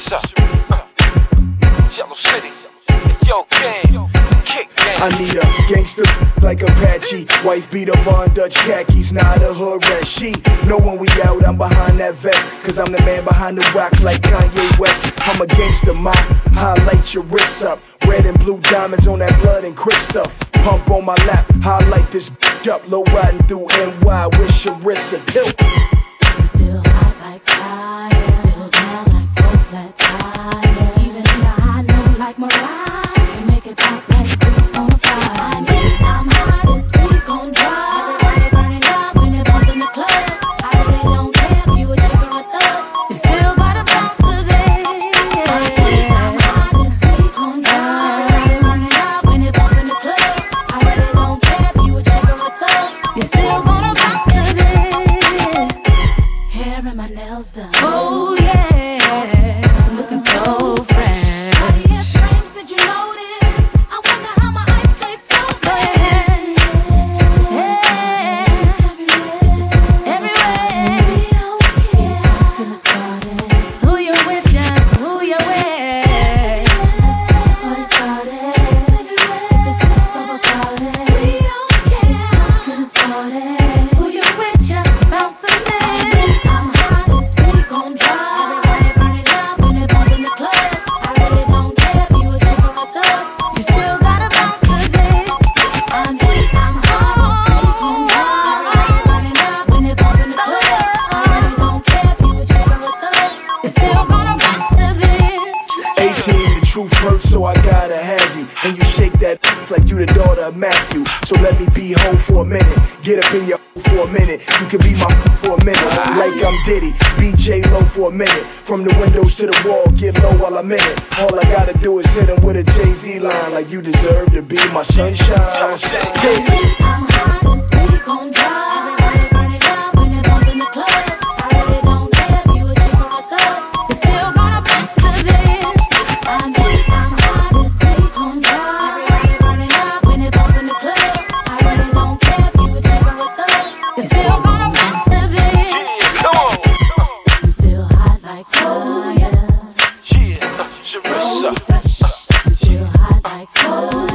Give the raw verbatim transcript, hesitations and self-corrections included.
Sharissa, uh, Yellow City, Yo Gang, Kick Gang. I need a gangster like Apache, wife beater Von Dutch khakis, not a hood rat. She know when we out, I'm behind that vest, cause I'm the man behind the rock like Kanye West. I'm a gangster, ma, highlight your wrists up, red and blue diamonds on that blood and crip stuff. Pump on my lap, highlight this bitch up, low riding through N Y with Sharissa tilt. I'm still hot like fire, still down like four flat tires. Even in a high note like Mariah, can make it pop like grease on a fire. I'm hot this week on dry. Everybody burning up when they bump in the club. I really don't care if you a chick or a thug. You still gotta bounce to this. I'm hot this week on dry. Everybody burning up when they bump in the club. I really don't care if you a chick or a thug. You still gonna bounce to this. Hair and my nails done. Oh yeah, I'm looking so fresh. How do your frames did you notice? I wonder how my eyes stay frozen. Everywhere, who you with, dance, who you with? Party started. This was so crowded. We don't care. Goodness party. Who you with? Just bounce to this. Truth hurts, so I gotta have you. And you shake that like you the daughter of Matthew. So let me be hoe for a minute. Get up in your for a minute. You can be my for a minute. Like I'm Diddy, B J Low for a minute. From the windows to the wall, get low while I'm in it. All I gotta do is hit him with a Jay-Z line. Like you deserve to be my sunshine. I'm hot this week on dry. Everybody burning up when they bump in the club. I really don't care if you a chick or a thug. You still gonna bounce to this. I'm hot this week on dry. Everybody burning up when they bump in the club. I really don't care if you a chick or a thug. You still gonna bounce to this. I'm still hot like fire. Yeah, uh, Sharissa. So fresh. I'm still hot like fire.